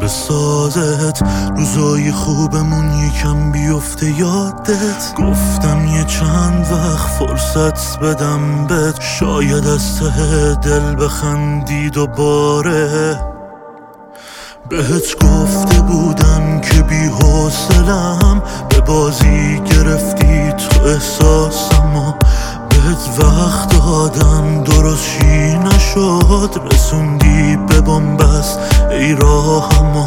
سازت، روزای خوبمون یکم بیفته یادت. گفتم یه چند وقت فرصت بدم بهت، شاید از ته دل بخندی دوباره. بهت گفته بودم که بی حوصله‌ام، به بازی گرفتی تو احساسمو. بهت وقت دادم درست چی نشد، رسوندی به بنبست ای راهمو.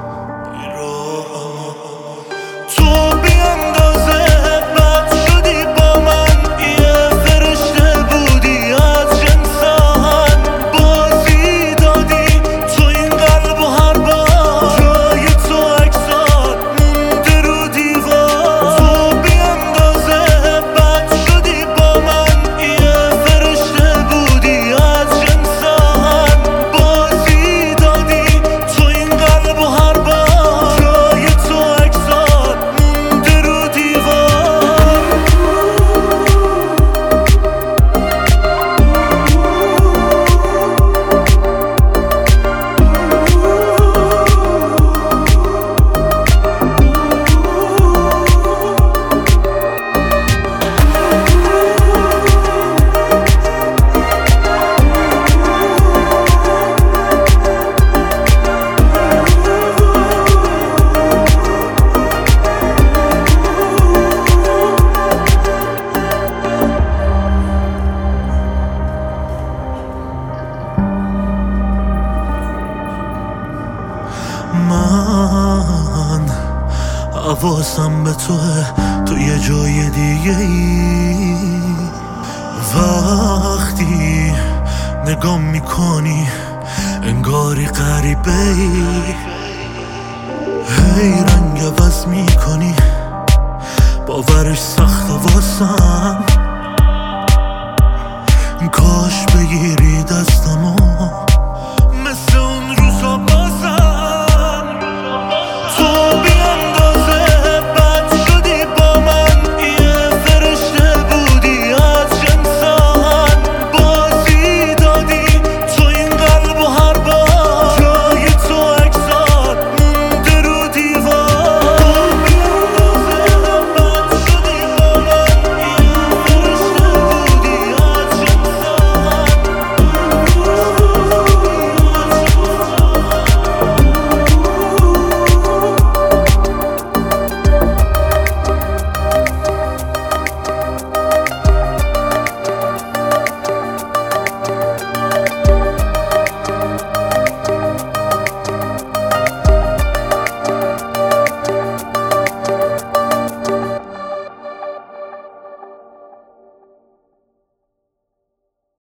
تو بی اندازه بد شدی با من، یه فرشته بودی از جنسان. بازی دادی تو این قلب و هر بار جای تو عکسات مونده رو دیوار. تو بی اندازه بد شدی با من، یه فرشته بودی از جنسان. بازی دادی تو این قلب و هر بار جای تو عکسات مونده رو دیوار. من حواسم به توه، تو یه جای دیگه ای. وقتی نگام میکنی انگاری غریبه ای. هی رنگ عوض میکنی، باورش سخته واسم. کاش بگیری دستمو مثل